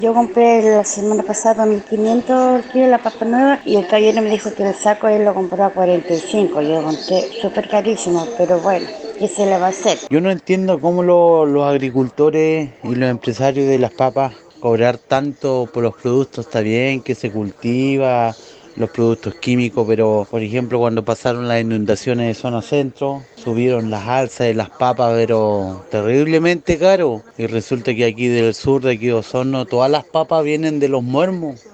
Yo compré la semana pasada 1.500 el kilo de la papa nueva y el caballero me dijo que el saco él lo compró a 45. Yo lo conté súper carísimo, pero bueno, ¿qué se le va a hacer? Yo no entiendo cómo los agricultores y los empresarios de las papas cobrar tanto por los productos. Está bien que se cultiva los productos químicos, pero por ejemplo cuando pasaron las inundaciones de zona centro, subieron las alzas de las papas, pero terriblemente caro. Y resulta que aquí del sur, de aquí de Osorno, todas las papas vienen de Los Muermos.